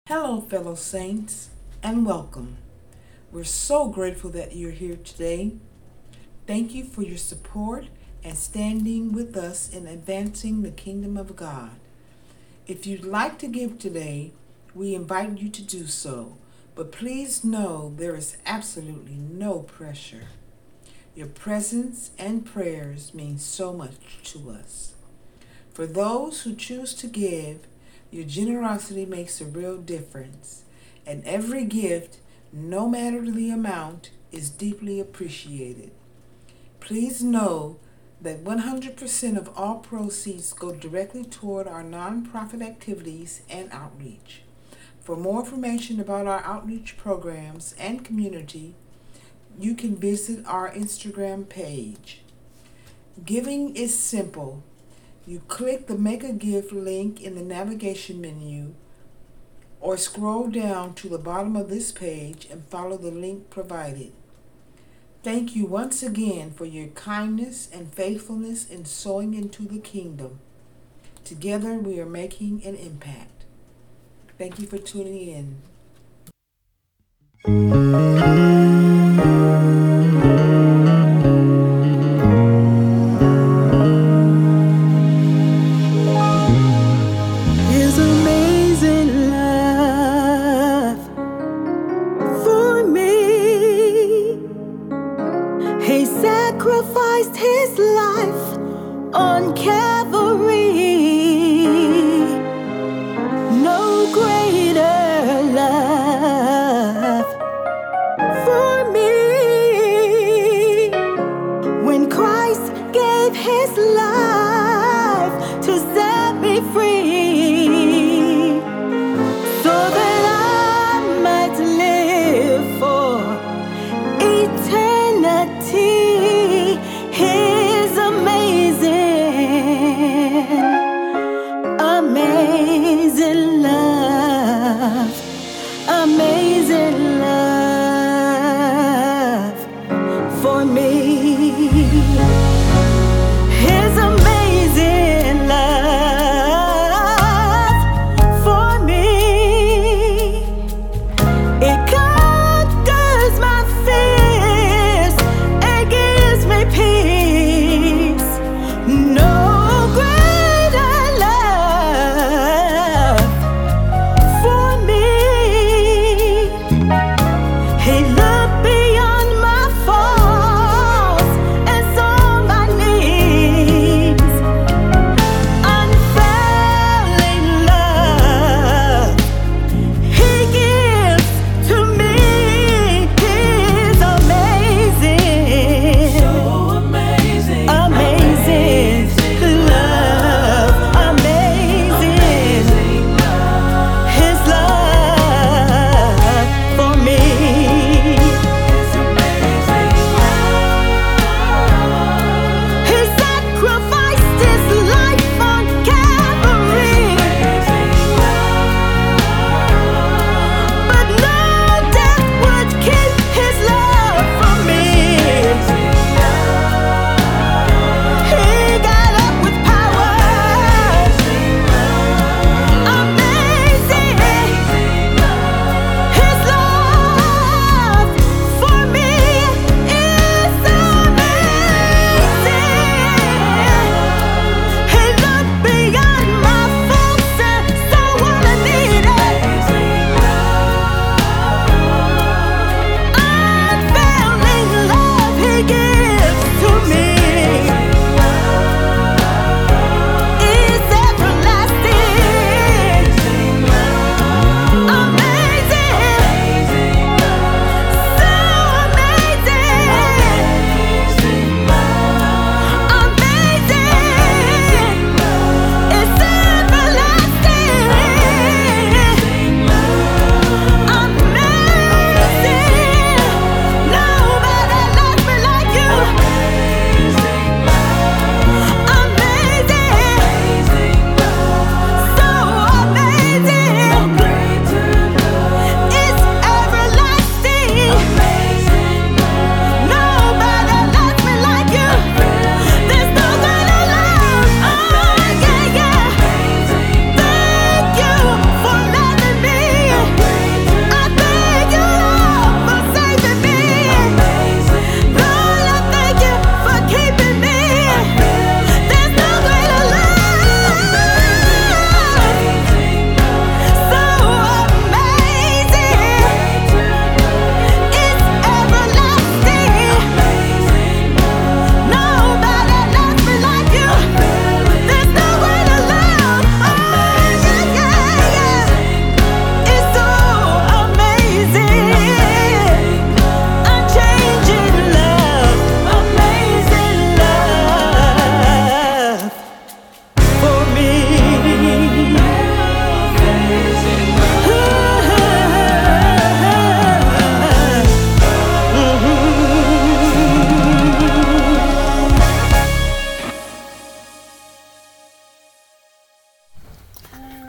Hello, fellow saints, and welcome. We're so grateful that you're here today. Thank you for your support and standing with us in advancing the kingdom of God. If you'd like to give today, we invite you to do so, but please know there is absolutely no pressure. Your presence and prayers mean so much to us. For those who choose to give, your generosity makes a real difference, and every gift, no matter the amount, is deeply appreciated. Please know that 100% of all proceeds go directly toward our nonprofit activities and outreach. For more information about our outreach programs and community, you can visit our Instagram page. Giving is simple. You click the Make a Gift link in the navigation menu or scroll down to the bottom of this page and follow the link provided. Thank you once again for your kindness and faithfulness in sowing into the kingdom. Together we are making an impact. Thank you for tuning in. His amazing love for me. He sacrificed his life on Calvary. No greater love for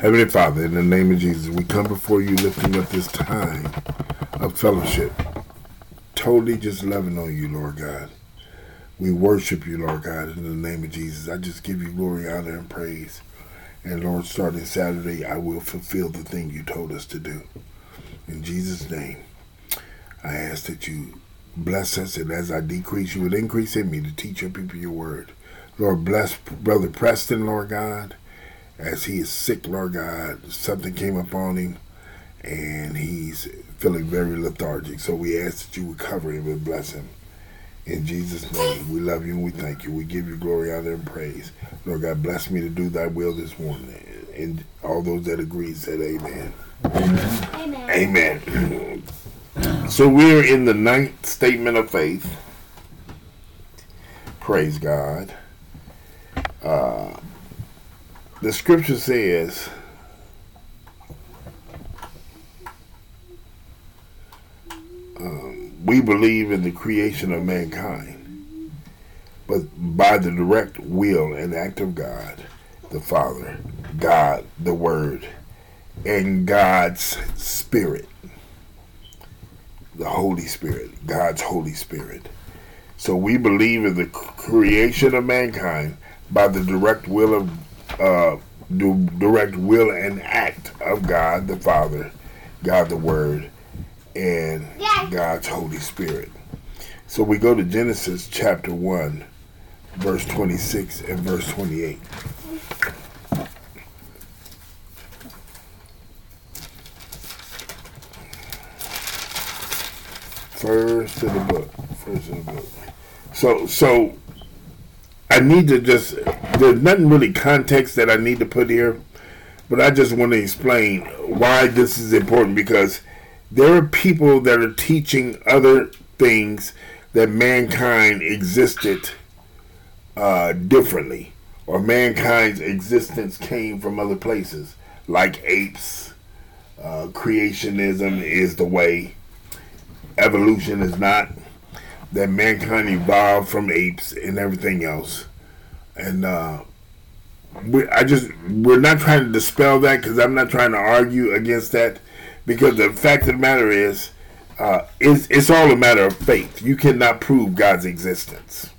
Heavenly Father, in the name of Jesus, we come before you lifting up this time of fellowship, totally just loving on you, Lord God. We worship you, Lord God, in the name of Jesus. I just give you glory, honor, and praise. And Lord, starting Saturday, I will fulfill the thing you told us to do. In Jesus' name, I ask that you bless us, and as I decrease, you would increase in me to teach your people your word. Lord, bless Brother Preston, Lord God. As he is sick, Lord God, something came upon him, and he's feeling very lethargic. So we ask that you would cover him and bless him. In Jesus' name, we love you and we thank you. We give you glory, honor, and praise. Lord God, bless me to do thy will this morning. And all those that agree said amen. Amen. Amen. So we're in the 9th statement of faith. Praise God. The scripture says, we believe in the creation of mankind, but by the direct will and act of God, the Father, God, the Word, and God's Spirit, the Holy Spirit, God's Holy Spirit. So we believe in the creation of mankind by the direct will and act of God the Father, God the Word, and God's Holy Spirit. So we go to Genesis chapter 1, verse 26 and verse 28. First in the book. So I need to just, there's nothing really context that I need to put here, but I just want to explain why this is important, because there are people that are teaching other things that mankind existed differently, or mankind's existence came from other places, like apes. Creationism is the way. Evolution is not. That mankind evolved from apes and everything else. And we're not trying to dispel that, because I'm not trying to argue against that, because the fact of the matter is, it's all a matter of faith. You cannot prove God's existence.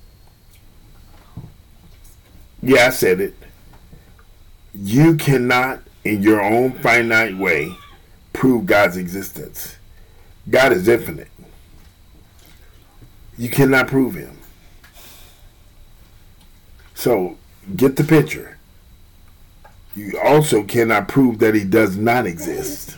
Yeah, I said it. You cannot, in your own finite way, prove God's existence. God is infinite. You cannot prove him. So, get the picture. You also cannot prove that he does not exist.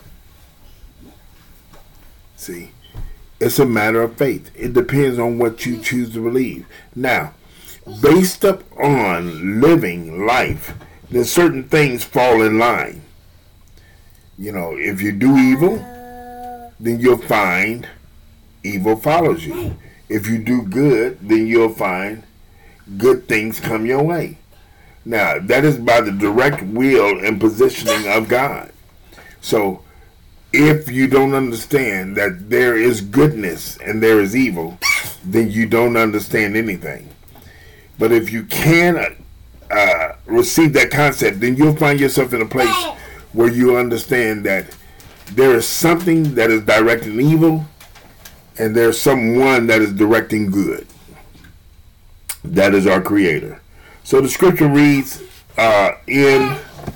See, it's a matter of faith. It depends on what you choose to believe. Now, based up on living life, then certain things fall in line. You know, if you do evil, then you'll find evil follows you. If you do good, then you'll find good things come your way. Now, that is by the direct will and positioning of God. So, if you don't understand that there is goodness and there is evil, then you don't understand anything. But if you can receive that concept, then you'll find yourself in a place where you understand that there is something that is directing evil, and there's someone that is directing good. That is our Creator. So the scripture reads in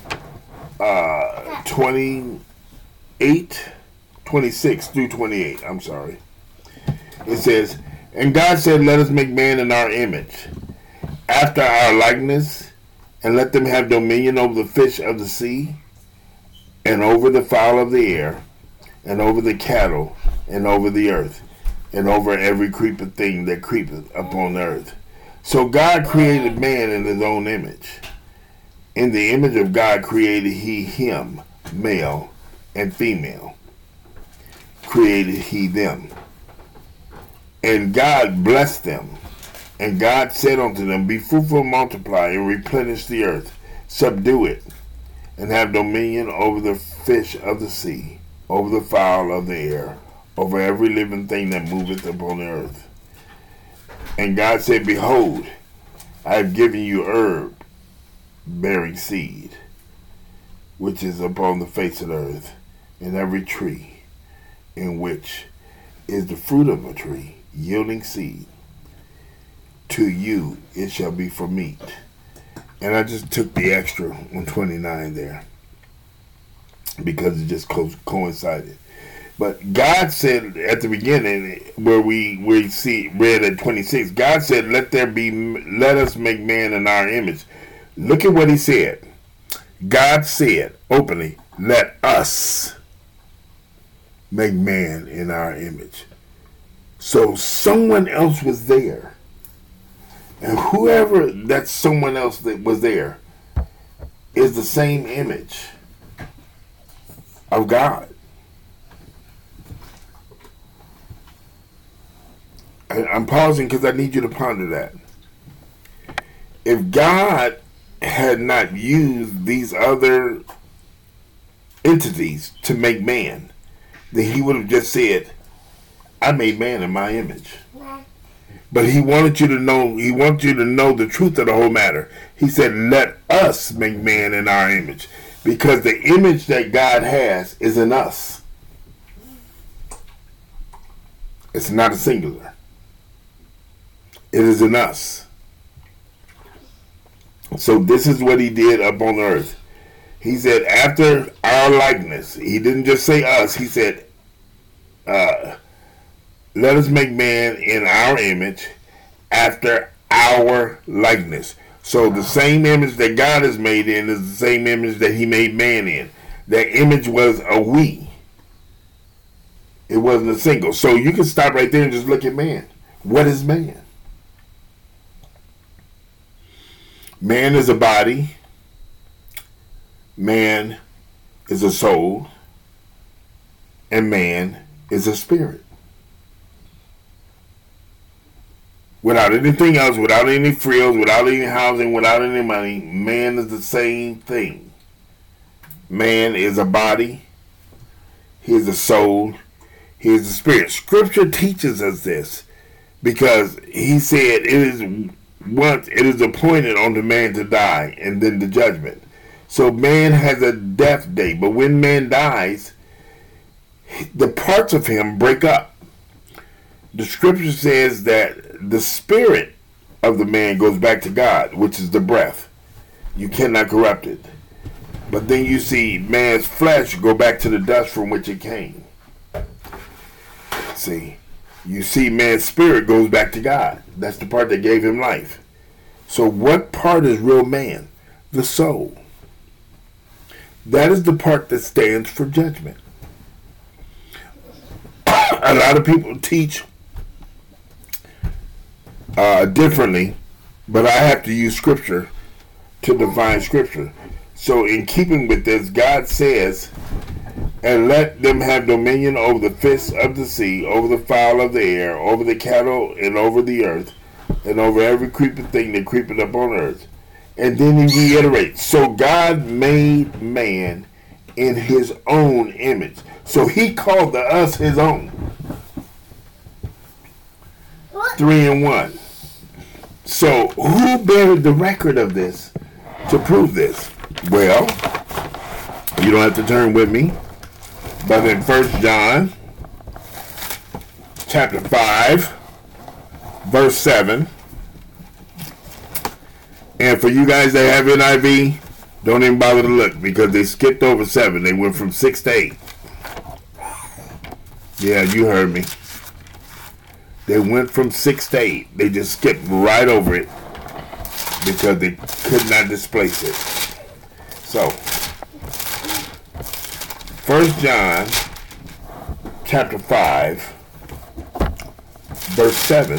26 through 28. I'm sorry. It says, and God said, let us make man in our image, after our likeness, and let them have dominion over the fish of the sea, and over the fowl of the air, and over the cattle, and over the earth, and over every creeping thing that creepeth upon the earth. So God created man in his own image. In the image of God created he him, male and female. Created he them. And God blessed them. And God said unto them, be fruitful and multiply, and replenish the earth. Subdue it, and have dominion over the fish of the sea, over the fowl of the air, over every living thing that moveth upon the earth. And God said, behold, I have given you herb bearing seed, which is upon the face of the earth, and every tree in which is the fruit of a tree, yielding seed, to you it shall be for meat. And I just took the extra 129 there because it just coincided. But God said at the beginning, where we see read at 26, God said, let us make man in our image. Look at what he said. God said openly, let us make man in our image. So someone else was there. And whoever that someone else that was there is the same image of God. I'm pausing because I need you to ponder that. If God had not used these other entities to make man, then he would have just said, I made man in my image. But he wanted you to know the truth of the whole matter. He said, let us make man in our image. Because the image that God has is in us. It's not a singular. It is in us. So this is what he did up on earth. He said, after our likeness. He didn't just say us. He said, let us make man in our image after our likeness. So the same image that God is made in is the same image that he made man in. That image was a we. It wasn't a single. So you can stop right there and just look at man. What is man? Man is a body. Man is a soul. And man is a spirit. Without anything else, without any frills, without any housing, without any money, man is the same thing. Man is a body. He is a soul. He is a spirit. Scripture teaches us this because he said it is appointed unto man to die and then the judgment. So man has a death day, but when man dies, the parts of him break up. The scripture says that the spirit of the man goes back to God, which is the breath. You cannot corrupt it. But then you see man's flesh go back to the dust from which it came. See, you see man's spirit goes back to God. That's the part that gave him life. So what part is real man? The soul. That is the part that stands for judgment. A lot of people teach differently, but I have to use scripture to define scripture. So in keeping with this, God says, and let them have dominion over the fish of the sea, over the fowl of the air, over the cattle, and over the earth, and over every creeping thing that creepeth up on earth. And then he reiterates, so God made man in his own image. So he called us his own. 3 in 1. So who buried the record of this to prove this? Well, you don't have to turn with me, but in 1 John chapter 5 verse 7, and for you guys that have NIV, don't even bother to look because they skipped over 7. They went from 6 to 8. Yeah, you heard me. They went from 6 to 8. They just skipped right over it because they could not displace it. So, 1 John chapter 5 verse 7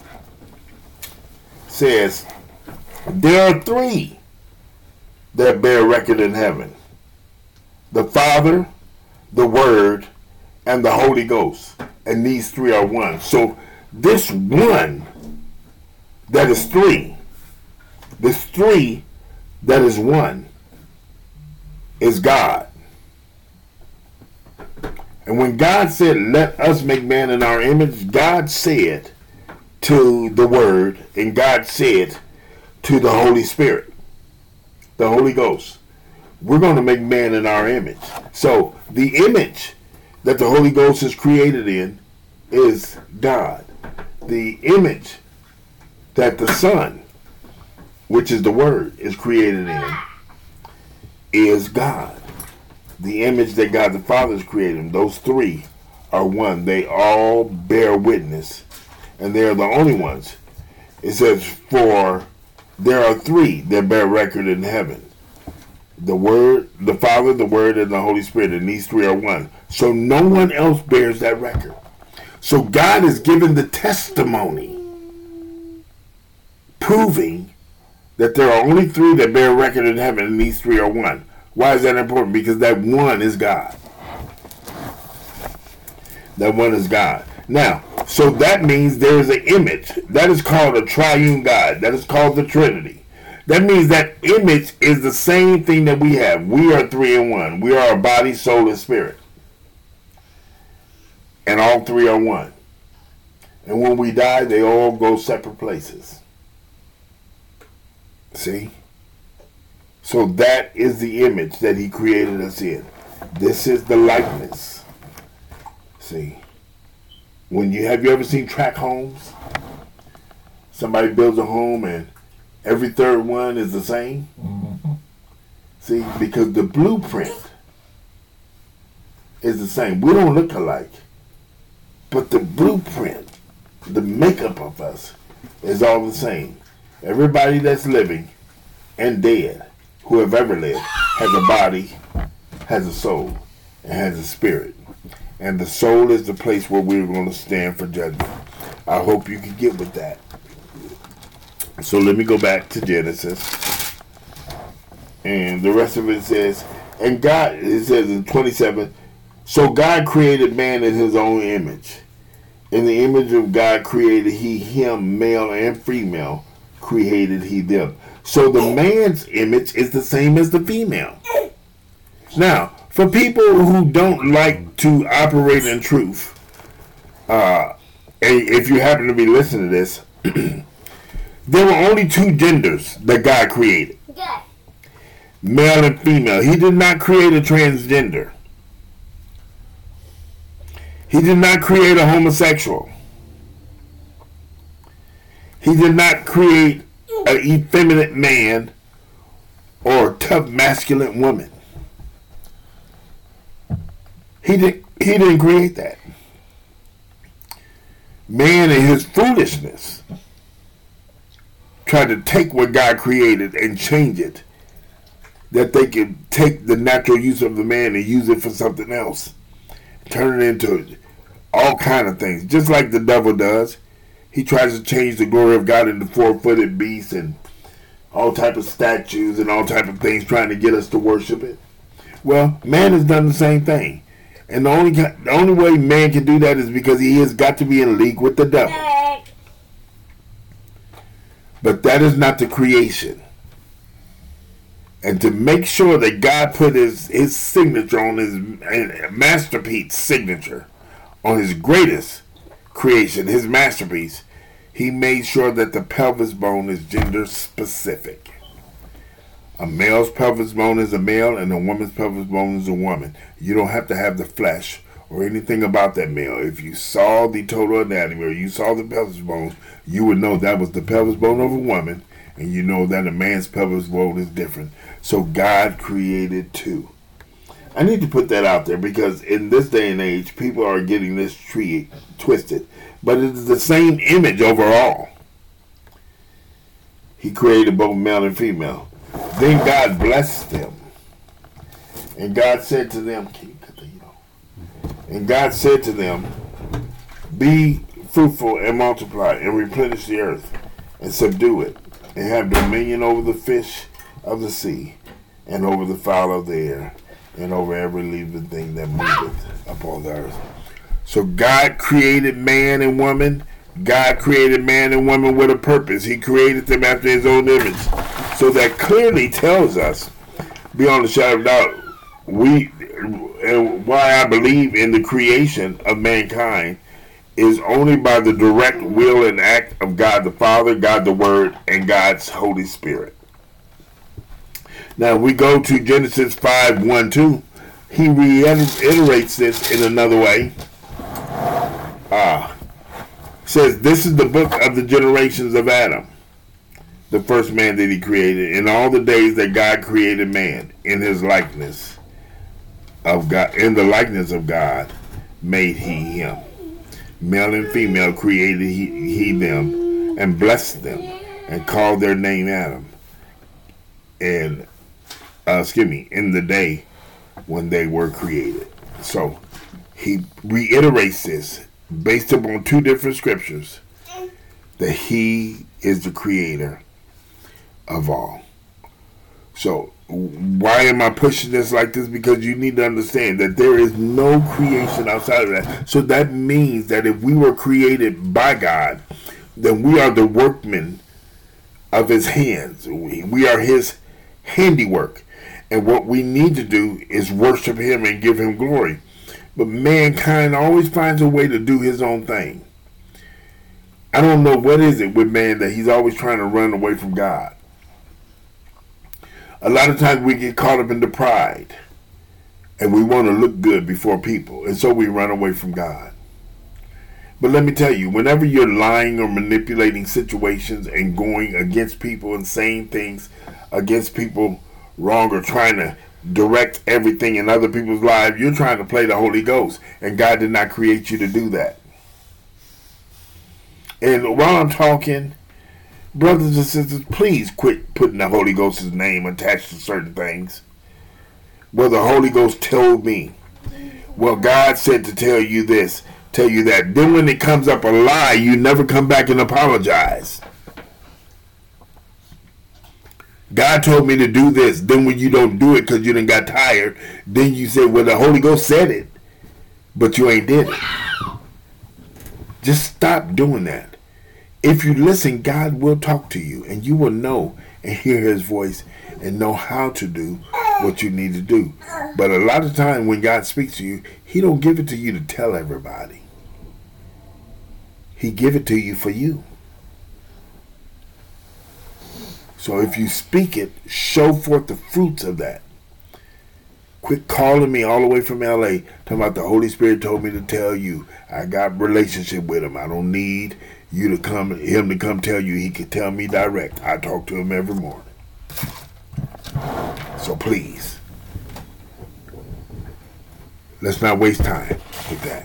says, there are 3 that bear record in heaven: the Father, the Word, and the Holy Ghost. And these 3 are one. So this one that is 3, this 3 that is one, is God. And when God said, let us make man in our image, God said to the Word, and God said to the Holy Spirit, the Holy Ghost, we're going to make man in our image. So the image that the Holy Ghost is created in is God. The image that the Son, which is the Word, is created in is God. The image that God the Father is creating, those three are one. They all bear witness, and they are the only ones. It says, for there are three that bear record in heaven. The Word, the Father, the Word, and the Holy Spirit, and these three are one. So no one else bears that record. So God is giving the testimony, proving that there are only three that bear record in heaven, and these three are one. Why is that important? Because that one is God. That one is God. Now, so that means there is an image. That is called a triune God. That is called the Trinity. That means that image is the same thing that we have. We are three in one. We are a body, soul, and spirit. And all three are one. And when we die, they all go separate places. See? So that is the image that he created us in. This is the likeness. See? Have you ever seen tract homes? Somebody builds a home and every third one is the same. Mm-hmm. See, because the blueprint is the same. We don't look alike. But the blueprint, the makeup of us, is all the same. Everybody that's living and dead, who have ever lived, has a body, has a soul, and has a spirit. And the soul is the place where we're going to stand for judgment. I hope you can get with that. So let me go back to Genesis. And the rest of it says, and God, it says in 27, so God created man in his own image. In the image of God created he him, male and female, created he them. So the man's image is the same as the female. Now, for people who don't like to operate in truth, and if you happen to be listening to this, there were only two genders that God created. Male and female. He did not create a transgender. He did not create a homosexual. He did not create an effeminate man or a tough masculine woman. He didn't create that. Man in his foolishness tried to take what God created and change it, that they could take the natural use of the man and use it for something else, turn it into all kind of things, just like the devil does. He tries to change the glory of God into four-footed beasts and all type of statues and all type of things, trying to get us to worship it. Well, man has done the same thing, and the only way man can do that is because he has got to be in league with the devil. But that is not the creation. And to make sure that God put his signature on his masterpiece signature on his greatest creation, his masterpiece, he made sure that the pelvis bone is gender specific. A male's pelvis bone is a male and a woman's pelvis bone is a woman. You don't have to have the flesh or anything about that male. If you saw the total anatomy or you saw the pelvis bone, you would know that was the pelvis bone of a woman, and you know that a man's pelvis bone is different. So God created two. I need to put that out there because in this day and age, people are getting this tree twisted. But it is the same image overall. He created both male and female. Then God blessed them. And God said to them, be fruitful and multiply and replenish the earth and subdue it and have dominion over the fish of the sea and over the fowl of the air and over every living thing that moveth upon the earth. So God created man and woman. God created man and woman with a purpose. He created them after his own image. So that clearly tells us, beyond a shadow of doubt, and why I believe in the creation of mankind is only by the direct will and act of God the Father, God the Word, and God's Holy Spirit. Now we go to Genesis 5:1-2. He reiterates this in another way. Says, this is the book of the generations of Adam, the first man that he created. In all the days that God created man, in his likeness of God, in the likeness of God, made he him. Male and female created he them, and blessed them, and called their name Adam. And in the day when they were created. So he reiterates this based upon two different scriptures, that he is the creator of all. So why am I pushing this like this? Because you need to understand that there is no creation outside of that. So that means that if we were created by God, then we are the workmen of his hands. We are his handiwork. And what we need to do is worship him and give him glory. But mankind always finds a way to do his own thing. I don't know what is it with man that he's always trying to run away from God. A lot of times we get caught up into pride. And we want to look good before people. And so we run away from God. But let me tell you, whenever you're lying or manipulating situations and going against people and saying things against people wrong, or trying to direct everything in other people's lives, you're trying to play the Holy Ghost, and God did not create you to do that. And while I'm talking, brothers and sisters, please quit putting the Holy Ghost's name attached to certain things. Well, the Holy Ghost told me. Well, God said to tell you this, tell you that. Then when it comes up a lie, you never come back and apologize. God told me to do this. Then when you don't do it because you done got tired, then you say, well, the Holy Ghost said it, but you ain't did it. Just stop doing that. If you listen, God will talk to you, and you will know and hear his voice and know how to do what you need to do. But a lot of time when God speaks to you, he don't give it to you to tell everybody. He give it to you for you. So if you speak it, show forth the fruits of that. Quit calling me all the way from LA talking about the Holy Spirit told me to tell you. I got relationship with him. I don't need him to come tell you. He can tell me direct. I talk to him every morning. So please, let's not waste time with that.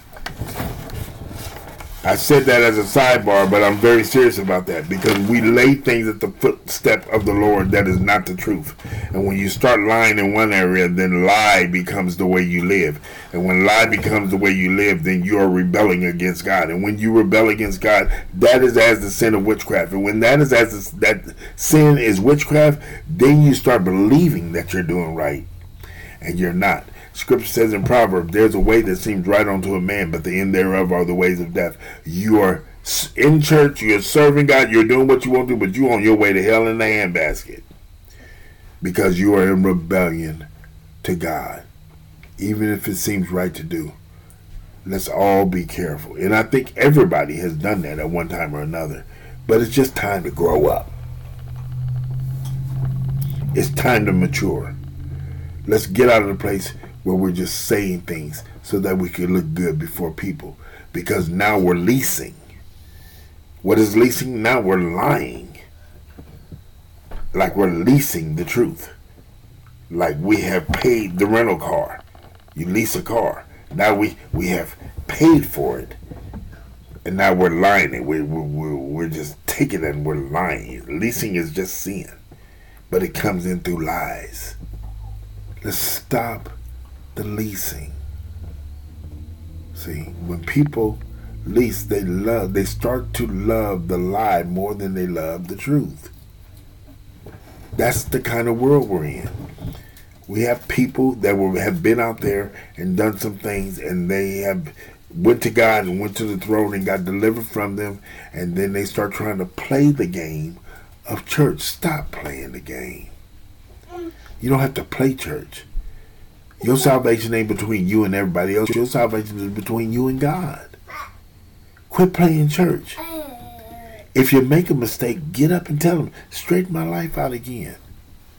I said that as a sidebar, but I'm very serious about that, because we lay things at the footstep of the Lord that is not the truth. And when you start lying in one area, then lie becomes the way you live. And when lie becomes the way you live, then you are rebelling against God. And when you rebel against God, that is as the sin of witchcraft. And when that is as that sin is witchcraft, then you start believing that you're doing right, and you're not. Scripture says in Proverbs, there's a way that seems right unto a man, but the end thereof are the ways of death. You are in church, you're serving God, you're doing what you want to do, but you're on your way to hell in the handbasket, because you are in rebellion to God, even if it seems right to do. Let's all be careful. And I think everybody has done that at one time or another, but it's just time to grow up. It's time to mature. Let's get out of the place where we're just saying things so that we can look good before people. Because now we're leasing. What is leasing? Now we're lying. Like we're leasing the truth. Like we have paid the rental car. You lease a car. Now we have paid for it. And now we're lying it. We're just taking it and we're lying. Leasing is just sin. But it comes in through lies. Let's stop the leasing. See, when people lease, they start to love the lie more than they love the truth. That's the kind of world we're in. We have people that have been out there and done some things, and they have went to God and went to the throne and got delivered from them, and then they start trying to play the game of church. Stop playing the game. You don't have to play church. Your salvation ain't between you and everybody else. Your salvation is between you and God. Quit playing church. If you make a mistake, get up and tell them, straighten my life out again.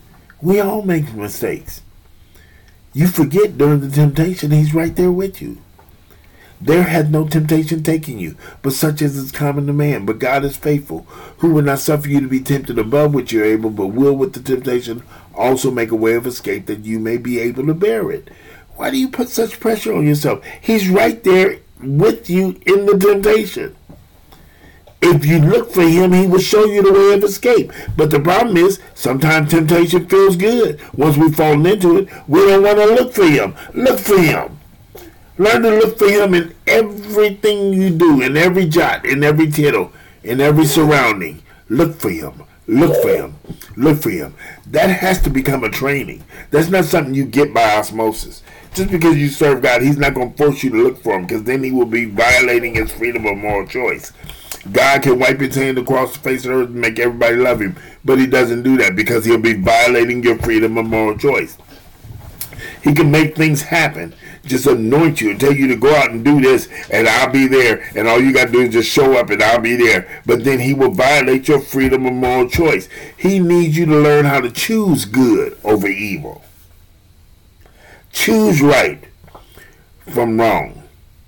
We all make mistakes. You forget during the temptation, he's right there with you. There hath no temptation taken you, but such as is common to man. But God is faithful, who will not suffer you to be tempted above what you're able, but will with the temptation also make a way of escape, that you may be able to bear it. Why do you put such pressure on yourself? He's right there with you in the temptation. If you look for him, he will show you the way of escape. But the problem is, sometimes temptation feels good. Once we've fallen into it, we don't want to look for him. Look for him. Learn to look for him in everything you do, in every jot, in every tittle, in every surrounding. Look for him. Look for him. Look for him. That has to become a training. That's not something you get by osmosis. Just because you serve God, he's not going to force you to look for him, because then he will be violating his freedom of moral choice. God can wipe his hand across the face of the earth and make everybody love him, but he doesn't do that because he'll be violating your freedom of moral choice. He can make things happen, just anoint you and tell you to go out and do this, and I'll be there, and all you got to do is just show up and I'll be there. But then he will violate your freedom of moral choice. He needs you to learn how to choose good over evil. Choose right from wrong.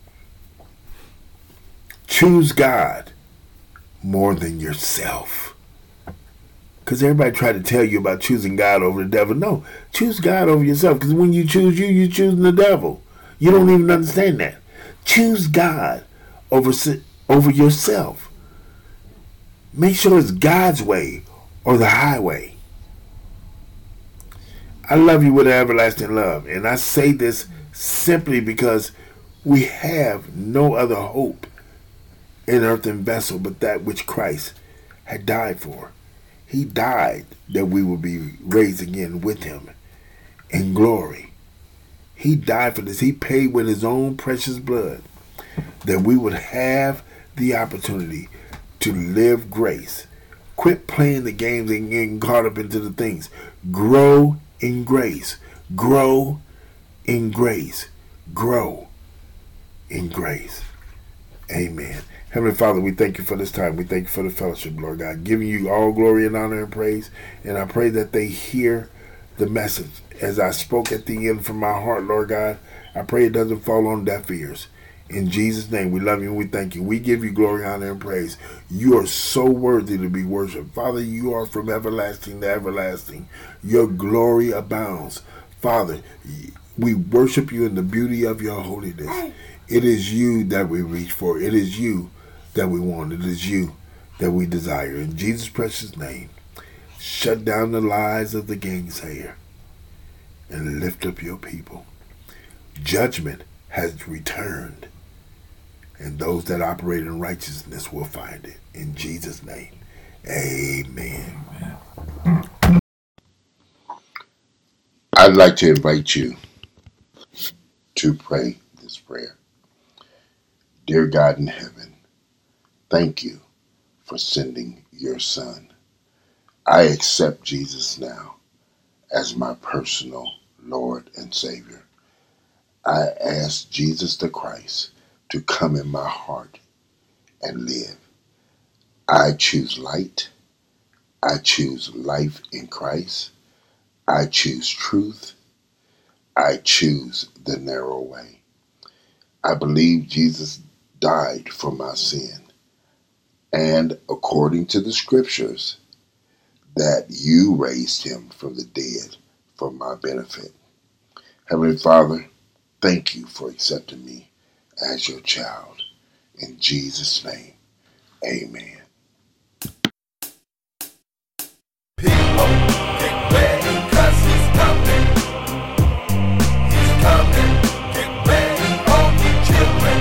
Choose God more than yourself. Because everybody try to tell you about choosing God over the devil. No, choose God over yourself. Because when you choose you, you're choosing the devil. You don't even understand that. Choose God over yourself. Make sure it's God's way or the highway. I love you with an everlasting love. And I say this simply because we have no other hope in earthen vessel but that which Christ had died for. He died that we will be raised again with him in glory. He died for this. He paid with his own precious blood that we would have the opportunity to live grace. Quit playing the games and getting caught up into the things. Grow in grace. Grow in grace. Grow in grace. Amen. Heavenly Father, we thank you for this time. We thank you for the fellowship, Lord God, giving you all glory and honor and praise. And I pray that they hear the message as I spoke at the end from my heart, Lord God. I pray it doesn't fall on deaf ears. In Jesus' name, we love you and we thank you. We give you glory, honor, and praise. You are so worthy to be worshipped. Father, you are from everlasting to everlasting. Your glory abounds. Father, we worship you in the beauty of your holiness. It is you that we reach for. It is you that we want. It is you that we desire. In Jesus' precious name, shut down the lies of the gangsayer and lift up your people. Judgment has returned, and those that operate in righteousness will find it. In Jesus' name, amen. I'd like to invite you to pray this prayer. Dear God in heaven, thank you for sending your Son. I accept Jesus now as my personal Lord and Savior. I ask Jesus the Christ to come in my heart and live. I choose light. I choose life in Christ. I choose truth. I choose the narrow way. I believe Jesus died for my sin, and according to the scriptures, that you raised him from the dead for my benefit. Heavenly Father, thank you for accepting me as your child. In Jesus' name, amen. People, get ready, 'cause he's coming. He's coming. Get ready, all you children.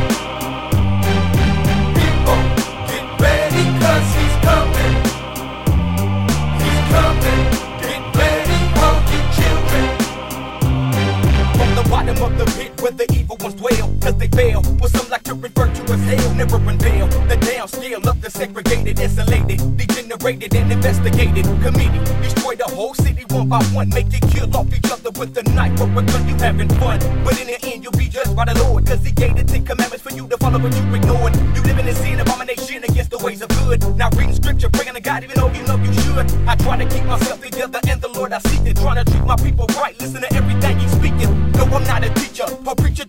People, get ready, 'cause he's coming. He's coming. Get ready, all you children. From the bottom of the pit where the evil ones dwell, 'cause they fail, what some like to refer to as hell, never unveil the downscale of the segregated, insulated, degenerated, and investigated committee. Destroy the whole city one by one, make it kill off each other with a knife or a gun. You having fun, but in the end you'll be judged by the Lord, 'cause he gave the 10 commandments for you to follow, but you ignored. You living in sin, abomination against the ways of good. Now reading scripture, praying to God even though you know you should. I try to keep myself together, and the Lord I seek it, trying to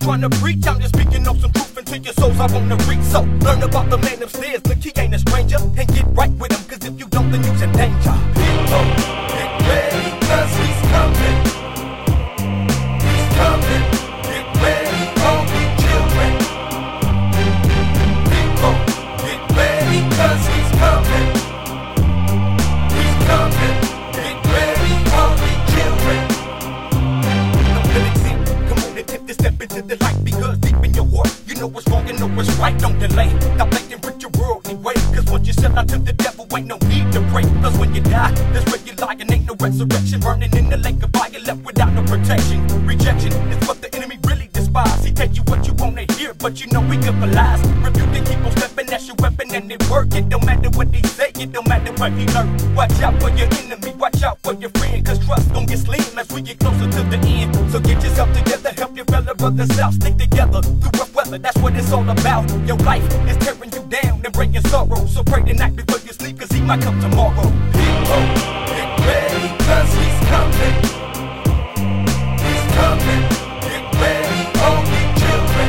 trying to preach, I'm just speaking on some truth into your souls I wanna reach. So learn about the man upstairs, look, he ain't a stranger, and get right with him, cause if you don't, then you's in danger. People, get ready, cause he's coming. He's coming, get ready, all you children. People, get ready, cause he's coming. He's coming, get ready, all you children. Don't let it sit, come on and tip to step into the light, because deep in your heart, you know what's wrong and know what's right, don't delay. Stop thinking with your worldly ways, cause once you sell out to the devil, ain't no need to pray. Cause when you die, that's where you lie, and ain't no resurrection. Burning in the lake of fire, left without no protection. Rejection is what the enemy really despise. He tell you what you wanna hear, but you know we good for lies. Rebuke and keep on stepping, that's your weapon and it work. It don't matter what he say, it don't matter what he learn. Watch out for your enemy, watch out for your friend, cause trust gon' get slim as we get closer to the end. So get yourself together, help your fellow brothers out, stick together through rough weather, that's what it's all about. Your life is tearing you down and bringing sorrow, so pray tonight before you sleep, cause he might come tomorrow. People, get ready, cause he's coming. He's coming, get ready, all you children.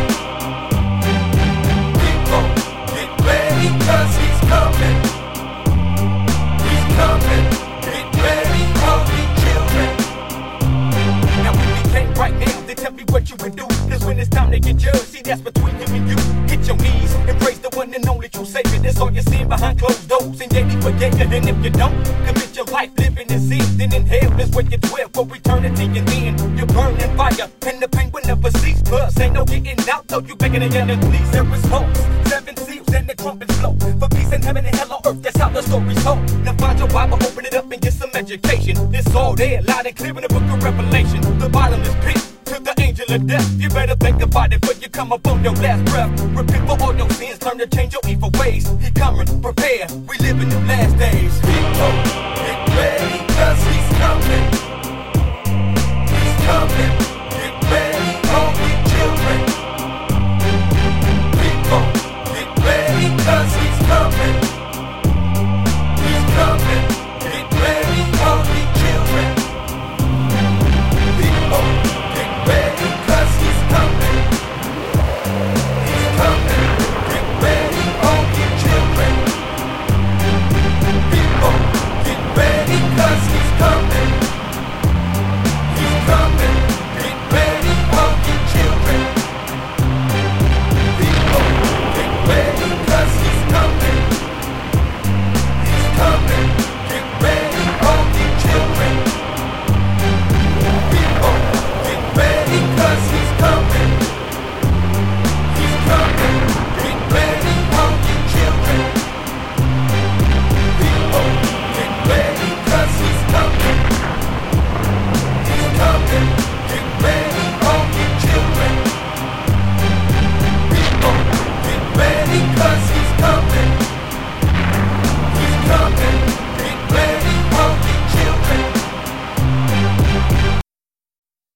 People, get ready, cause he's coming. He's coming, get ready, all you children. Now when we came right now, they tell me what you would do, cause when it's time to get judged, see that's between him and you. Hit your knees and praise the one and only true Savior. That's all you're seeing behind closed doors, and yet he forgave you. And if you don't commit your life living in sin, then in hell is where you dwell for eternity. And then you burn in fire, and the pain will never cease. Plus ain't no getting out, though you begging again at least. There is hope, 7 seals and the trumpets blow for peace in heaven and hell on earth. That's how the story's told. Now find your Bible, open it up and get some education. It's all there, loud and clear in the book of Revelation. The bottomless pit to the angel of death. You better think about it before you come up on your last breath. Repent for all your sins, learn to change your evil ways. He coming, prepare, we live in the last days. People, get ready, cause he's coming. He's coming.